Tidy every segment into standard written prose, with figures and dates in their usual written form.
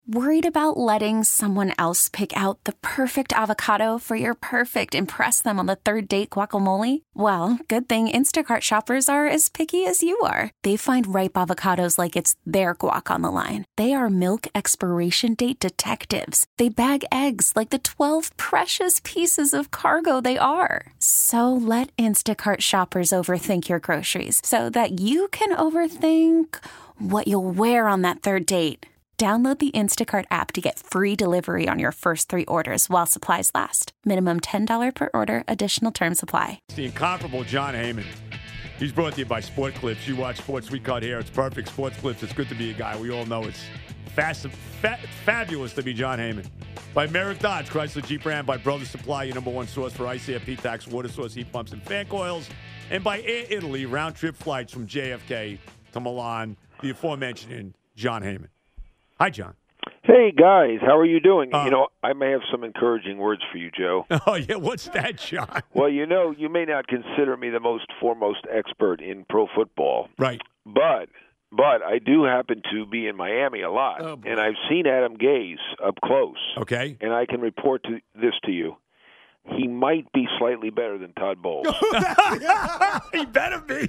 Worried about letting someone else pick out the perfect avocado for your perfect impress them on the third date guacamole? Well, good thing Instacart shoppers are as picky as you are. They find ripe avocados like it's their guac on the line. They are milk expiration date detectives. They bag eggs like the 12 precious pieces of cargo they are. So let Instacart shoppers overthink your groceries so that you can overthink what you'll wear on that third date. Download the Instacart app to get free delivery on your first 3 orders while supplies last. Minimum $10 per order. Additional terms apply. It's the incomparable Jon Heyman. He's brought to you by Sport Clips. You watch sports, we cut hair. It's perfect. Sports Clips. It's good to be a guy. We all know it's fabulous to be Jon Heyman. By Merrick Dodge, Chrysler Jeep Ram. By Brothers Supply, your number one source for ice air, P-Tax, water source, heat pumps, and fan coils. And by Air Italy, round-trip flights from JFK to Milan. The aforementioned Jon Heyman. Hi, John. Hey, guys. How are you doing? I may have some encouraging words for you, Joe. Oh, yeah. What's that, John? Well, you may not consider me the most foremost expert in pro football. Right. But I do happen to be in Miami a lot. Oh, boy. And I've seen Adam Gase up close. Okay. And I can report this to you. He might be slightly better than Todd Bowles. He better be.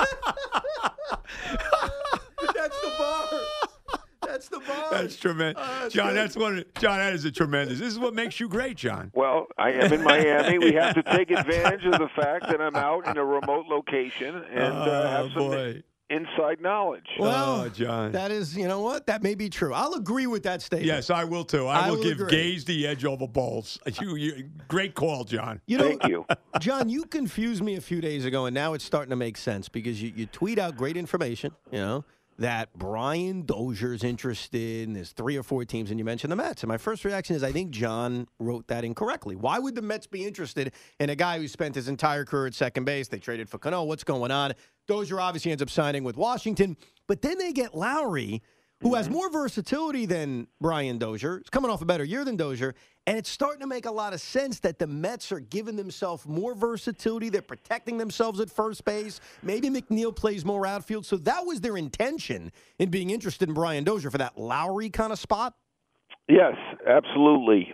That's the bar. That's the bar. That's tremendous. John, John, that is a tremendous. This is what makes you great, John. Well, I am in Miami. We have to take advantage of the fact that I'm out in a remote location and have some inside knowledge. Well, John. That is, you know what? That may be true. I'll agree with that statement. Yes, I will, too. I will give agree. Gase the edge over Bowles. Great call, John. Thank you. John, you confused me a few days ago, and now it's starting to make sense because you tweet out great information, that Brian Dozier's interested, and there's 3 or 4 teams, and you mentioned the Mets. And my first reaction is I think John wrote that incorrectly. Why would the Mets be interested in a guy who spent his entire career at second base? They traded for Cano. What's going on? Dozier obviously ends up signing with Washington, but then they get Lowry, who has more versatility than Brian Dozier. He's coming off a better year than Dozier, and it's starting to make a lot of sense that the Mets are giving themselves more versatility. They're protecting themselves at first base. Maybe McNeil plays more outfield. So that was their intention in being interested in Brian Dozier for that Lowry kind of spot? Yes, absolutely.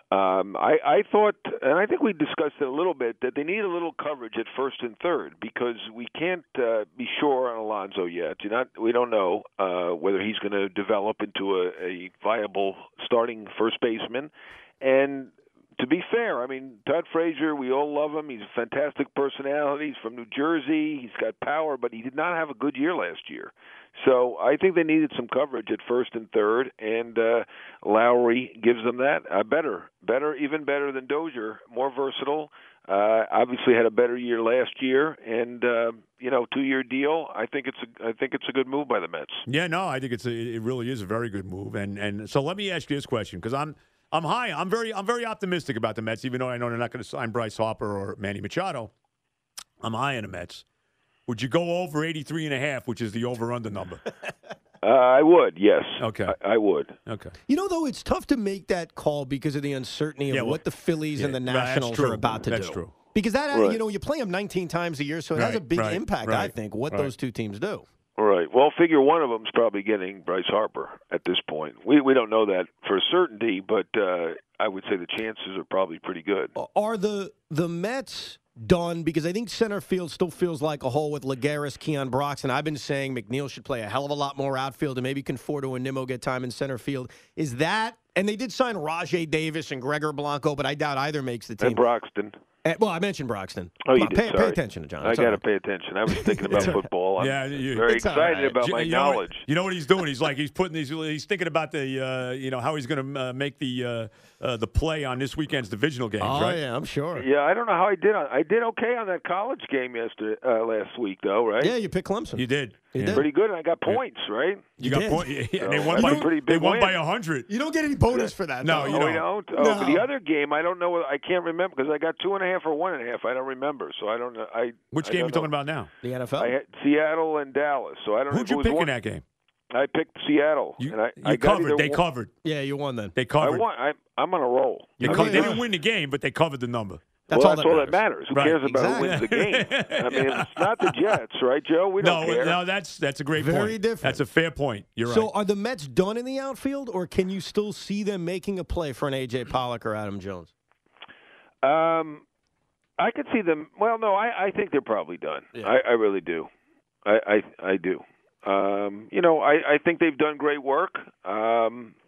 I thought, and I think we discussed it a little bit, that they need a little coverage at first and third because we can't be sure on Alonso yet. We don't know whether he's going to develop into a viable starting first baseman. And to be fair, I mean, Todd Frazier, we all love him. He's a fantastic personality. He's from New Jersey. He's got power, but he did not have a good year last year. So I think they needed some coverage at first and third, and Lowry gives them that. Even better than Dozier, more versatile. Obviously had a better year last year, and 2-year deal. I think it's a good move by the Mets. Yeah, no, I think it really is a very good move. And so let me ask you this question because I'm high. I'm very optimistic about the Mets, even though I know they're not going to sign Bryce Harper or Manny Machado. I'm high on the Mets. Would you go over 83.5, which is the over-under number? I would, yes. Okay. I would. Okay. Though, it's tough to make that call because of the uncertainty of what the Phillies and the Nationals are about to do. That's true. Because that, right. You play them 19 times a year, so it has a big impact, I think, what those two teams do. All right. Well, figure one of them's probably getting Bryce Harper at this point. We don't know that for certainty, but I would say the chances are probably pretty good. Are the Mets done? Because I think center field still feels like a hole with Lagares, Keon Broxton. I've been saying McNeil should play a hell of a lot more outfield, and maybe Conforto and Nimmo get time in center field. Is that? And they did sign Rajay Davis and Gregor Blanco, but I doubt either makes the team. And Broxton. Well, I mentioned Broxton. Oh, you did. Sorry. Pay attention to John. I got to pay attention. I was thinking about football. I'm very excited about my knowledge. You know what he's doing? He's thinking about the how he's going to make the play on this weekend's divisional games. Oh right? Yeah, I'm sure. Yeah, I don't know how I did. I did okay on that college game last week, though, right? Yeah, you picked Clemson. You did. Pretty good, and I got points, right? You got points. Yeah, and they won by 100. You don't get any bonus for that. No, though. you don't. Oh, no. But the other game, I don't know. I can't remember because I got 2.5 or 1.5. I don't remember, so I don't know. Which game are you talking about now? The NFL. I had Seattle and Dallas, so I don't know. Who'd you pick in that game? I picked Seattle. I covered. They covered. Yeah, you won then. They covered. I'm on a roll. They didn't win the game, but they covered the number. That's all that matters. Who Right, cares about who wins the game? I mean, it's not the Jets, right, Joe? We don't care. No, that's a great point. Very different. That's a fair point. You're right. So are the Mets done in the outfield, or can you still see them making a play for an A.J. Pollock or Adam Jones? I could see them. Well, no, I think they're probably done. Yeah. I really do. I do. I think they've done great work. Are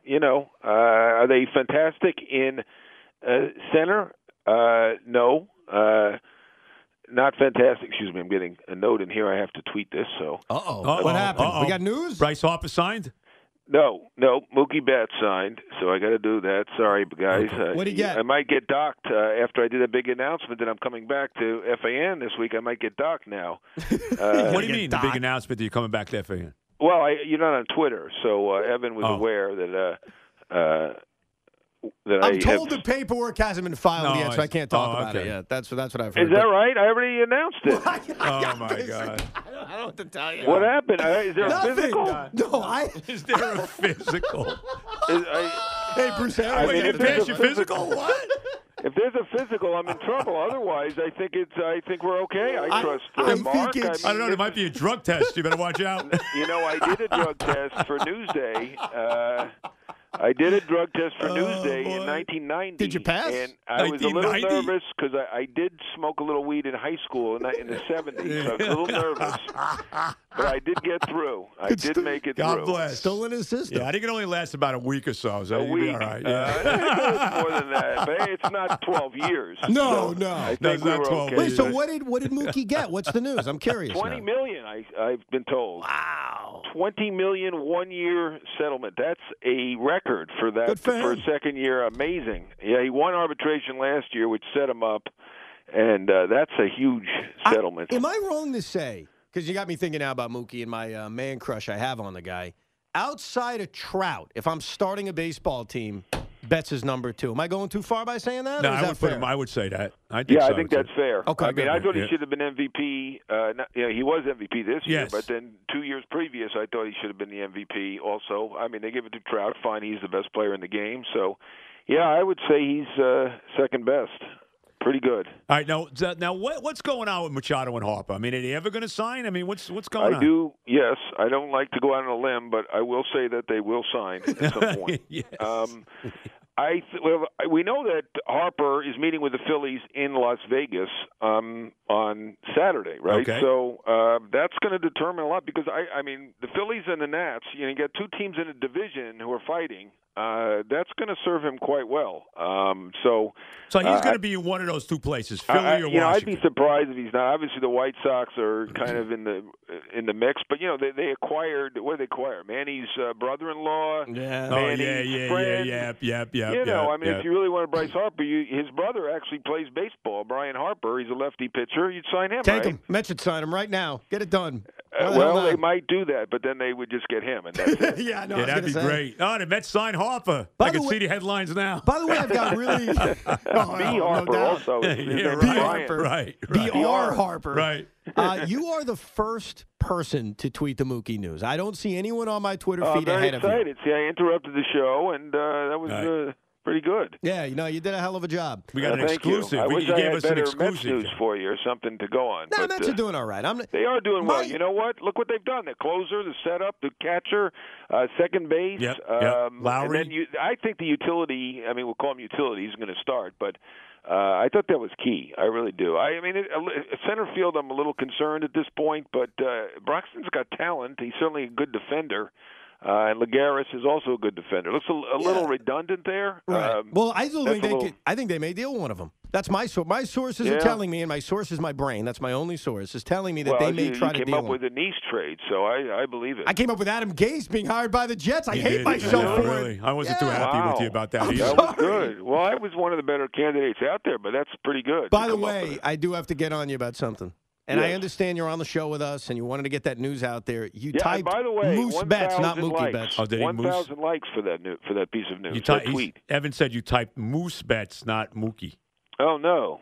they fantastic in center? No. Not fantastic. Excuse me. I'm getting a note in here. I have to tweet this. So. What happened? We got news? Bryce Harper signed? No. Mookie Betts signed, so I got to do that. Sorry, guys. What'd he get? I might get docked after I did a big announcement that I'm coming back to FAN this week. I might get docked now. What do you mean, the big announcement that you're coming back to FAN? Well, you're not on Twitter, so Evan was aware that I'm told the paperwork hasn't been filed yet, so I can't talk about it yet. That's what I've heard. Is that right? I already announced it. Oh, my God. I don't know what to tell you. What happened? Is there Nothing. a physical? No, Is there a physical? Hey, Bruce, I mean, you if pass there's your a physical? What? If there's a physical, I'm in trouble. Otherwise, I think we're okay. I trust I Mark. think it's- I don't know. There might be a drug test. You better watch out. I did a drug test for Newsday. I did a drug test for Newsday in 1990. Did you pass? And I was a little 1990? nervous because I did smoke a little weed in high school in the 70s. So I was a little nervous. But I did get through. I did make it God through. bless. Still in his system. Yeah, I think it only lasts about a week or so. So A you'll be week. all right. It's more than that. But it's not 12 years. No. I No, think it's we not were 12 okay. Wait, so what did Mookie get? What's the news? I'm curious. 20 now. million, I've been told. Wow. 20 million 1-year settlement. That's a record for that Good for a him. second year. Amazing. Yeah, he won arbitration last year, which set him up, and that's a huge settlement. Am I wrong to say, because you got me thinking now about Mookie and my man crush I have on the guy, outside of Trout, if I'm starting a baseball team, Betts is number 2. Am I going too far by saying that? No, or is I that would put fair? him. I would say that. I think Yeah, so, I think too. that's fair. Okay, I mean, good. I thought he Yeah. should have been MVP. He was MVP this year, Yes. but then 2 years previous, I thought he should have been the MVP also. I mean, they give it to Trout. Fine, he's the best player in the game. So, yeah, I would say he's second best. Pretty good. All right, now what's going on with Machado and Harper? I mean, are they ever going to sign? I mean, what's going on? I do, yes. I don't like to go out on a limb, but I will say that they will sign at some point. Yes. We know that Harper is meeting with the Phillies in Las Vegas on Saturday, right? Okay. So that's going to determine a lot because, I mean, the Phillies and the Nats, you got two teams in a division who are fighting. That's going to serve him quite well. So he's going to be in one of those two places, Philly or Washington. I'd be surprised if he's not. Obviously, the White Sox are kind of in the mix, but they acquired. What did they acquire? Manny's brother-in-law. Yeah. Manny's friend. Yeah. I mean, if you really wanted Bryce Harper, his brother actually plays baseball. Brian Harper, he's a lefty pitcher. You'd sign him, Take right? him. Mets should sign him right now. Get it done. Well, they might do that, but then they would just get him, and that's it. Yeah, no, Yeah, that'd be great. Oh, the Mets sign Harper. By I the can way- see the headlines now. By the way, I've got really B. Harper also. His Yeah, name's right. Brian. Harper. Right. B.R. Harper. Right. You are the first person to tweet the Mookie news. I don't see anyone on my Twitter I'm feed very ahead of you. excited. See, I interrupted the show, and that was pretty good. Yeah, you did a hell of a job. We got an Thank exclusive. You. I wish You I gave had us an better Mets exclusive. news for you or something to go on. No, but, Mets are doing all right. They are doing well. My- You know what? Look what they've done. The closer, the setup, the catcher, second base. Yep. Lowry. And then I think the utility, I mean, we'll call him utility. He's going to start. But I thought that was key. I really do. I mean, center field, I'm a little concerned at this point. But Broxton's got talent. He's certainly a good defender. And Lagares is also a good defender. Looks a little redundant there. Right. Well, I still think that's a little- I think they may deal one of them. That's my source. My sources are telling me, and my source is my brain. That's my only source. Is telling me that they may try to you deal came up one. with a niece trade, so I believe it. I came up with Adam Gase being hired by the Jets. I You hate did. myself for Really. it. I wasn't too Yeah. happy with Wow. you about that. I'm either. That was Sorry. good. Well, I was one of the better candidates out there, but that's pretty good. By to the come up with way, it. I do have to get on you about something. And I Yes. understand you're on the show with us, and you wanted to get that news out there. You yeah, and typed by the way, Moose Betts, not 1,000 Mookie likes. Betts. Oh, did he Moose? 1,000 likes for that piece of news. You that tweet. Evan said you typed Moose Betts, not Mookie. Oh no.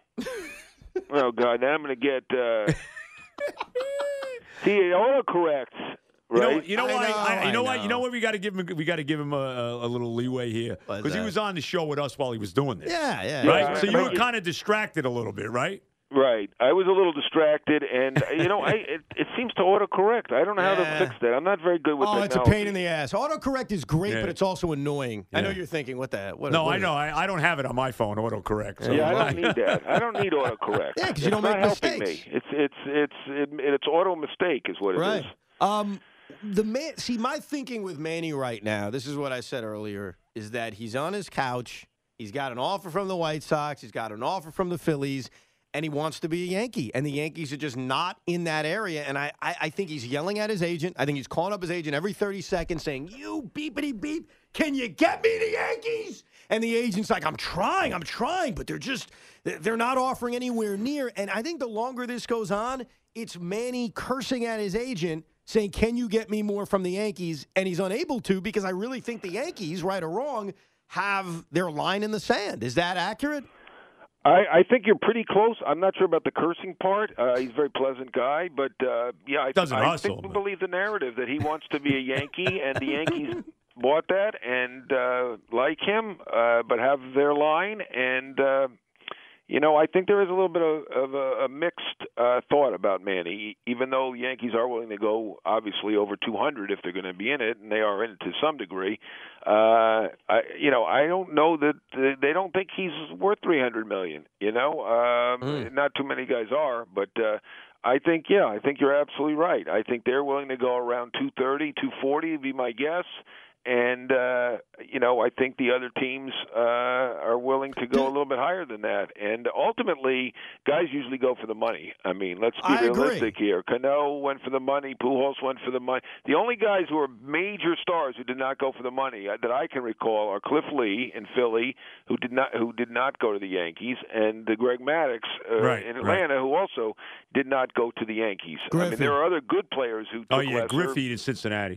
Oh God! Now I'm going to get. See, it autocorrects right? You know why? You know I why? You know what? We got to give him. We got to give him a little leeway here because he was on the show with us while he was doing this. Yeah. Right. So you were kind of distracted a little bit, right? Right. I was a little distracted, and it seems to autocorrect. I don't know how to fix that. I'm not very good with technology. It's a pain in the ass. Autocorrect is great, Yeah. but it's also annoying. Yeah. I know you're thinking, what the? What, No, what I is know. it? I don't have it on my phone. Autocorrect. So Yeah, I don't need that. I don't need autocorrect. Yeah, 'cause you don't it's make not helping mistakes. me. It's auto mistake is what it is. Right. See, my thinking with Manny right now, this is what I said earlier, is that he's on his couch. He's got an offer from the White Sox. He's got an offer from the Phillies. And he wants to be a Yankee. And the Yankees are just not in that area. And I think he's yelling at his agent. I think he's calling up his agent every 30 seconds saying, you beepity beep, can you get me the Yankees? And the agent's like, I'm trying, but they're not offering anywhere near. And I think the longer this goes on, it's Manny cursing at his agent saying, can you get me more from the Yankees? And he's unable to because I really think the Yankees, right or wrong, have their line in the sand. Is that accurate? I think you're pretty close. I'm not sure about the cursing part. He's a very pleasant guy, but I think we believe the narrative that he wants to be a Yankee, and the Yankees bought that and like him, but have their line. And I think there is a little bit of a mixed thought about Manny, even though Yankees are willing to go obviously over 200 if they're going to be in it, and they are in it to some degree. I don't know that they don't think he's worth $300 million. Not too many guys are, but I think you're absolutely right. I think they're willing to go around 230, 240 would be my guess. And, I think the other teams are willing to go a little bit higher than that. And ultimately, guys usually go for the money. I mean, let's be realistic here. Cano went for the money. Pujols went for the money. The only guys who are major stars who did not go for the money that I can recall are Cliff Lee in Philly, who did not go to the Yankees, and Greg Maddux in Atlanta, who also did not go to the Yankees. Griffey. I mean, there are other good players who took lesser. Griffey in Cincinnati.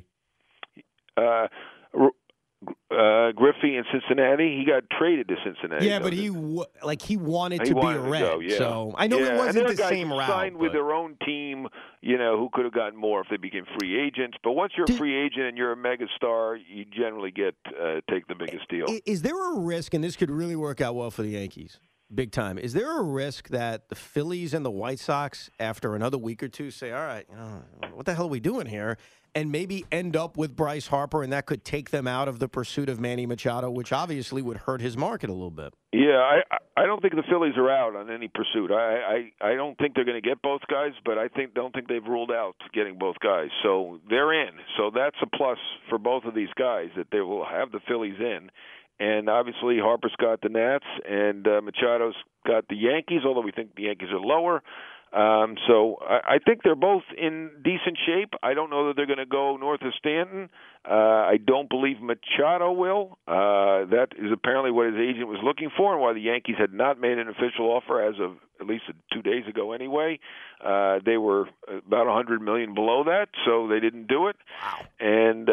Griffey in Cincinnati, he got traded to Cincinnati. Yeah, but he wanted to be a Red. Go, yeah. So I know it wasn't the same route. Signed with their own team, who could have gotten more if they became free agents. But once you're a free agent and you're a megastar, you generally take the biggest deal. Is there a risk, and this could really work out well for the Yankees, big time? Is there a risk that the Phillies and the White Sox, after another week or two, say, "All right, what the hell are we doing here?" and maybe end up with Bryce Harper, and that could take them out of the pursuit of Manny Machado, which obviously would hurt his market a little bit? Yeah, I don't think the Phillies are out on any pursuit. I don't think they're going to get both guys, but don't think they've ruled out getting both guys. So they're in. So that's a plus for both of these guys, that they will have the Phillies in. And obviously Harper's got the Nats, and Machado's got the Yankees, although we think the Yankees are lower. So I think they're both in decent shape. I don't know that they're going to go north of Stanton. I don't believe Machado will. That is apparently what his agent was looking for, and why the Yankees had not made an official offer as of at least 2 days ago anyway. They were about $100 million below that, so they didn't do it. Wow. And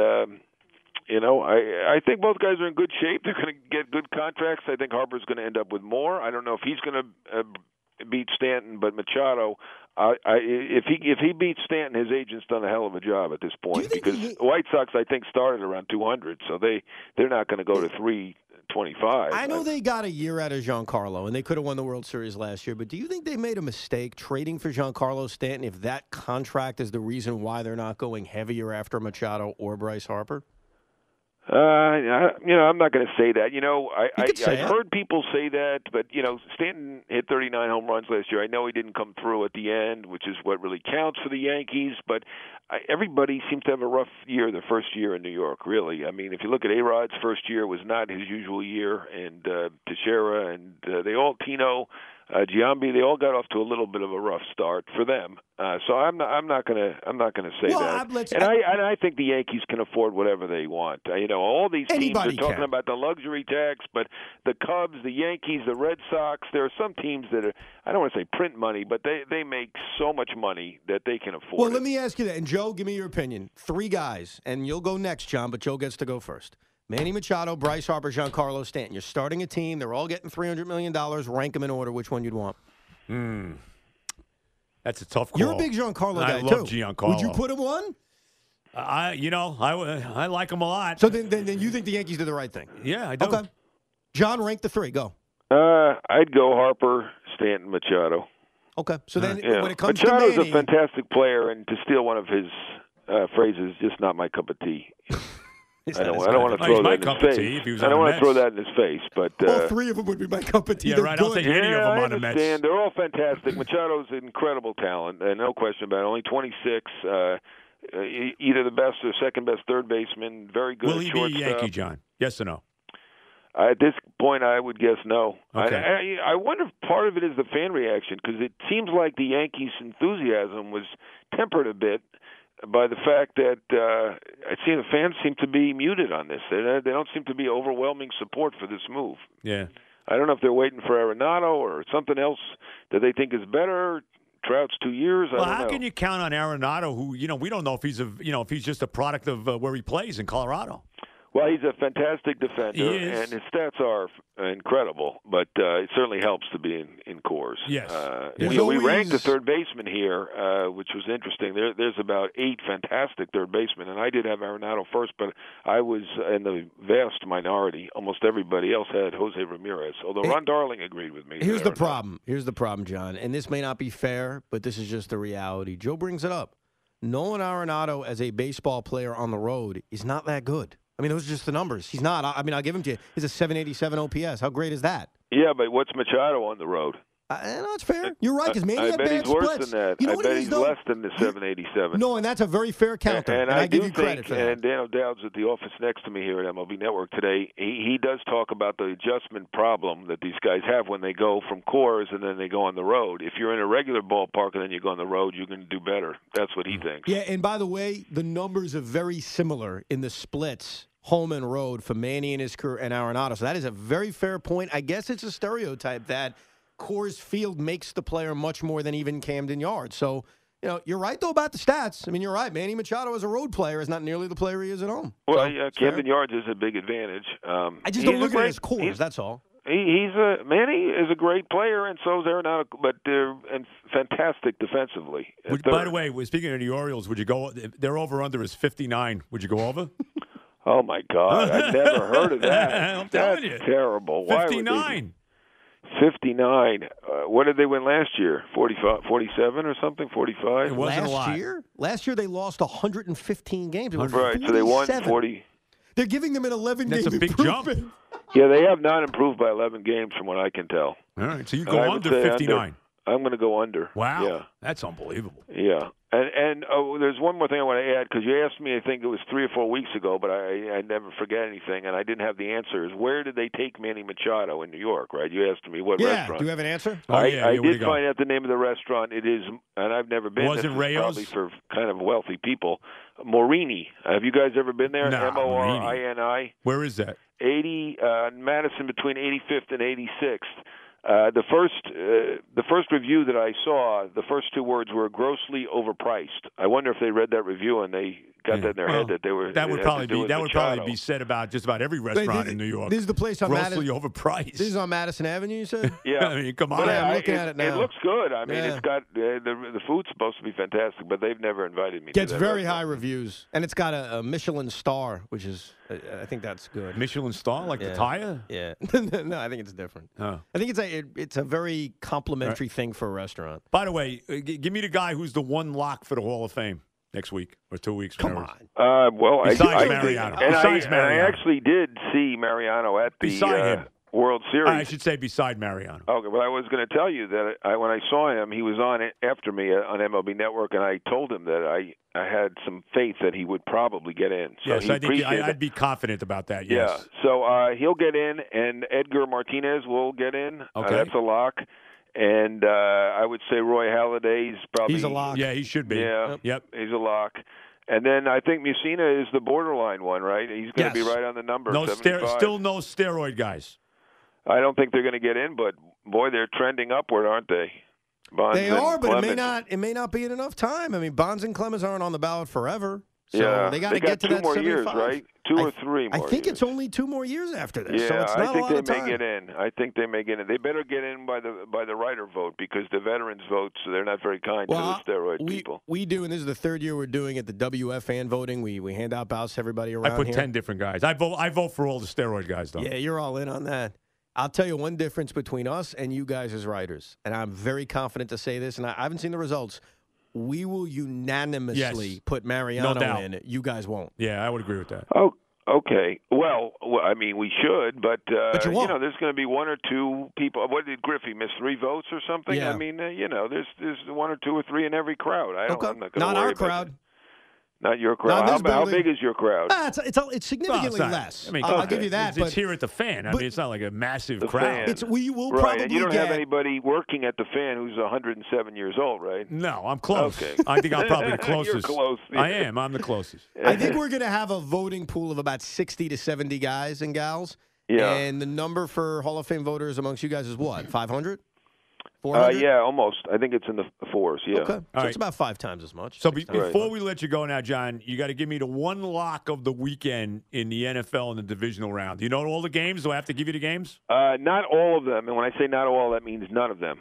I think both guys are in good shape. They're going to get good contracts. I think Harper's going to end up with more. I don't know if he's going to beat Stanton, but Machado, if he beats Stanton, his agent's done a hell of a job at this point, because the White Sox, I think, started around 200, so they're not going to go to 325. I know they got a year out of Giancarlo, and they could have won the World Series last year, but do you think they made a mistake trading for Giancarlo Stanton if that contract is the reason why they're not going heavier after Machado or Bryce Harper? I'm not going to say that. I've heard people say that, but Stanton hit 39 home runs last year. I know he didn't come through at the end, which is what really counts for the Yankees. But everybody seems to have a rough year the first year in New York. Really, I mean, if you look at A-Rod's first year, was not his usual year, and Teixeira and Tino. Giambi, they all got off to a little bit of a rough start for them. So I'm not gonna say that. I think the Yankees can afford whatever they want. All these teams are talking about the luxury tax, but the Cubs, the Yankees, the Red Sox, there are some teams that are, I don't want to say print money, but they make so much money that they can afford. Well, let me ask you that, and Joe, give me your opinion. 3 guys, and you'll go next, John, but Joe gets to go first. Manny Machado, Bryce Harper, Giancarlo Stanton. You're starting a team. They're all getting $300 million. Rank them in order. Which one you'd want? That's a tough call. You're a big Giancarlo guy, too. I love Giancarlo. Would you put him 1? I like them a lot. So then you think the Yankees did the right thing? Yeah, I do. Okay. John, rank the three. Go. I'd go Harper, Stanton, Machado. Okay. So then when it comes Machado's to Manny, a fantastic player, and to steal one of his phrases, just not my cup of tea. I don't want to throw that in his face. I don't want to throw that in his face, but all three of them would be my cup of tea. Yeah, They're right. good. I'll take any of them on the Mets. I understand. They're all fantastic. Machado's an incredible talent, no question about it. Only 26. Either the best or second best third baseman. Very good. Will he be a Yankee, John? Yes or no? At this point, I would guess no. Okay. I wonder if part of it is the fan reaction, because it seems like the Yankees' enthusiasm was tempered a bit by the fact that I see the fans seem to be muted on this. They don't seem to be overwhelming support for this move. Yeah. I don't know if they're waiting for Arenado or something else that they think is better. Trout's 2 years. I don't know. How can you count on Arenado, who we don't know if he's if he's just a product of where he plays in Colorado? Well, he's a fantastic defender, He is. and his stats are incredible, but it certainly helps to be in Coors. Yes. We ranked the third baseman here, which was interesting. There's about 8 fantastic third basemen, and I did have Arenado first, but I was in the vast minority. Almost everybody else had Jose Ramirez, although Ron Darling agreed with me. Here's the problem. Here's the problem, John, and this may not be fair, but this is just the reality. Joe brings it up. Nolan Arenado as a baseball player on the road is not that good. I mean, those are just the numbers. He's not. I mean, I'll give him to you. He's a 787 OPS. How great is that? Yeah, but what's Machado on the road? No, it's fair. You're right, because Manny I had bet bad he's worse splits. than that. You know I what bet it is, he's though? less than the 787. No, and that's a very fair counter. And I give do you credit think, for that. and Dan O'Dowd's at the office next to me here at MLB Network today. He does talk about the adjustment problem that these guys have when they go from Coors and then they go on the road. If you're in a regular ballpark and then you go on the road, you can do better. That's what he thinks. Yeah, and by the way, the numbers are very similar in the splits, home and road, for Manny and his career and Arenado. So that is a very fair point. I guess it's a stereotype that Coors Field makes the player much more than even Camden Yards. So, you're right, though, about the stats. I mean, you're right. Manny Machado as a road player is not nearly the player he is at home. Well, so, Camden Yards is a big advantage. I just don't look at it as Coors, that's all. Manny is a great player, and so is Arenado, but they're fantastic defensively. By the way, speaking of the Orioles, would you go? Their over/under is 59. Would you go over? Oh my God! I've never heard of that. I'm telling you, that's terrible. 59. 59. What did they win last year? 45, 47 or something? 45? It wasn't a lot. Last year they lost 115 games. Right, so they won 40. They're giving them an 11-game That's a big jump. Yeah, they have not improved by 11 games from what I can tell. All right, so you go under 59. I'm going to go under. Wow. Yeah. That's unbelievable. Yeah. And there's one more thing I want to add, because you asked me, I think it was 3 or 4 weeks ago, but I never forget anything, and I didn't have the answers. Where did they take Manny Machado in New York, right? You asked me what restaurant. Do you have an answer? I did find out the name of the restaurant. It is, and I've never been. Was it Rayo's? Probably for kind of wealthy people. Morini. Have you guys ever been there? No, Morini. Where is that? 80 Madison, between 85th and 86th. The first review that I saw, the first 2 words were grossly overpriced. I wonder if they read that review and they got that in their head that they were. That would probably be said about just about every restaurant in New York. This is the place on grossly overpriced. This is on Madison Avenue, you said? Yeah. I mean, come on. I'm looking at it now. It looks good. I mean, it's got the food's supposed to be fantastic, but they've never invited me. Gets to that very restaurant. high reviews, and it's got a Michelin star, which is I think that's good. Michelin star, like the tire? Yeah. No, I think it's different. Oh. I think it's a very complimentary thing for a restaurant. By the way, give me the guy who's the one lock for the Hall of Fame next week or 2 weeks. Come on. Well, besides Mariano. I actually did see Mariano at the World Series. I should say beside Mariano. Okay, well, I was going to tell you that when I saw him, he was on it after me on MLB Network, and I told him that I had some faith that he would probably get in. So yes, I think I'd be confident about that, yes. Yeah, so he'll get in, and Edgar Martinez will get in. Okay. That's a lock. And I would say Roy Halladay's probably... He's a lock. Yeah, he should be. Yeah, yep. He's a lock. And then I think Mussina is the borderline one, right? He's going to be right on the number. Still no steroid guys. I don't think they're going to get in, but boy, they're trending upward, aren't they? Bonds they are, but Clemens. it may not be in enough time. I mean, Bonds and Clemens aren't on the ballot forever. So they got to get to two that more 75. years, right? Two or three more I think years. it's only 2 more years after this. Yeah, so it's not I think a lot of they time. may get in. I think they may get in. They better get in by the writer vote because the veterans votes, they're not very kind to the steroid people. We do, and this is the third year we're doing it. The WF fan voting. We hand out ballots to everybody around I put here. 10 different guys. I vote for all the steroid guys, though. Yeah, you're all in on that. I'll tell you one difference between us and you guys as writers, and I'm very confident to say this, and I haven't seen the results. We will unanimously put Mariano in. You guys won't. Yeah, I would agree with that. Oh, okay. Well, I mean, we should, but you won't. there's going to be one or two people. What did Griffey miss? 3 votes or something? Yeah. I mean, there's 1 or 2 or 3 in every crowd. I'm not going to Not worry our about crowd. it. Not your crowd. How big is your crowd? It's significantly less. I mean, I'll give you that. It's here at the Fan. I mean, it's not like a massive crowd. Fan. We will right, probably and you don't get, have anybody working at the Fan who's 107 years old, right? No, I'm close. Okay. I think I'm probably the closest. You're close. I am. I'm the closest. I think we're going to have a voting pool of about 60 to 70 guys and gals. Yeah. And the number for Hall of Fame voters amongst you guys is what? 500? 400? Yeah, almost. I think it's in the 4s. Yeah. Okay. So it's about 5 times as much. So before we let you go now, John, you got to give me the one lock of the weekend in the NFL in the divisional round. Do you know all the games? Do I have to give you the games? Not all of them. And when I say not all, that means none of them.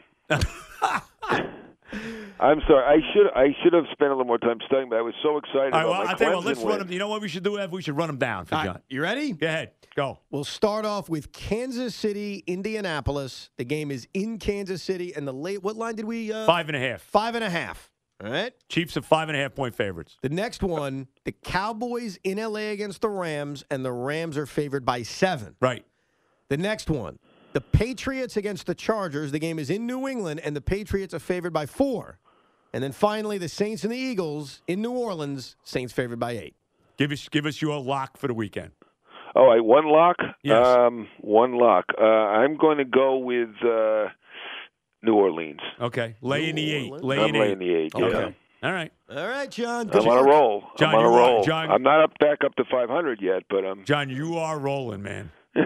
I'm sorry. I should have spent a little more time studying, but I was so excited All right, about well, my I'll tell you what, Clemson let's win. run them. You know what we should do, Ev? We should run them down for All John. right, you ready? Go ahead. Go. We'll start off with Kansas City, Indianapolis. The game is in Kansas City. And what line did we? 5.5. 5.5. All right. Chiefs are 5.5-point favorites. The next one, the Cowboys in L.A. against the Rams, and the Rams are favored by 7. Right. The next one, the Patriots against the Chargers. The game is in New England, and the Patriots are favored by 4. And then finally, the Saints and the Eagles in New Orleans. Saints favored by 8. Give us your lock for the weekend. All right, one lock? Yes. One lock. I'm going to go with New Orleans. Okay. Laying the 8. I'm laying the 8. Yeah. Okay. All right. All right, John. I'm on a roll. John, I'm on a you are- roll. John- I'm not back up to 500 yet, but I'm. John, you are rolling, man.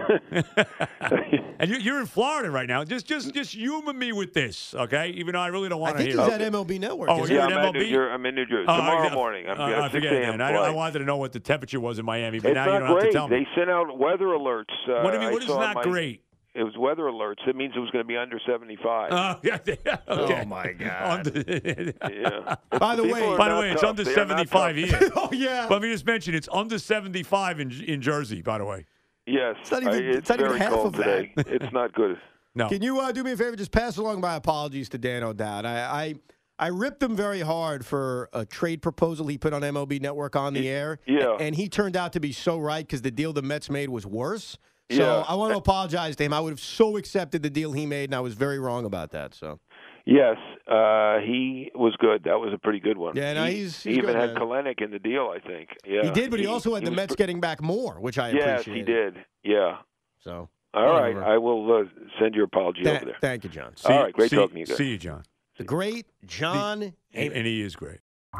And you're in Florida right now. Just humor me with this, okay? Even though I really don't I want to think hear he's it. at MLB Network. Oh, isn't you're he? at MLB? I'm in New Jersey. Oh, Tomorrow morning. I'm I at 6 forget it, a.m. man. flight. I wanted to know what the temperature was in Miami, but It's now you not don't have to great. tell me. They sent out weather alerts. What do you mean? I What is saw not great? It was weather alerts. It means it was going to be under 75. Yeah. Okay. Oh, my God. Yeah. By the People way, are By the not way, it's tough. under They are not 75 tough. here. oh, yeah. Let me just mention, it's under 75 in Jersey, by the way. Yes. It's not even- it's it's not even very half cold of that. today. It's not good. No. Can you do me a favor? Just pass along my apologies to Dan O'Dowd. I ripped him very hard for a trade proposal he put on MLB Network on the air. Yeah. And he turned out to be so right because the deal the Mets made was worse. So Yeah. I want to apologize to him. I would have so accepted the deal he made, and I was very wrong about that. So Yes, he was good. That was a pretty good one. Yeah, no, he he's even good, had man. Kalenic in the deal, I think. Yeah, he did, but he also had the was Mets getting back more, which I Yes, appreciated. he did. Yeah. So All right, whatever. I will send your apology over there. Thank you, John. All right, great talking to you guys. See you, John. The great John. And he is great.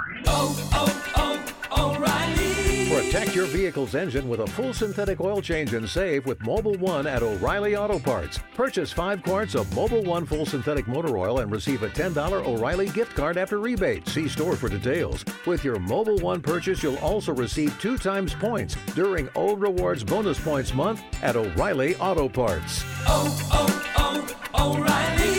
Protect your vehicle's engine with a full synthetic oil change and save with Mobile One at O'Reilly Auto Parts. Purchase 5 quarts of Mobile One full synthetic motor oil and receive a $10 O'Reilly gift card after rebate. See store for details. With your Mobile One purchase, you'll also receive 2 times points during Old Rewards Bonus Points Month at O'Reilly Auto Parts. O'Reilly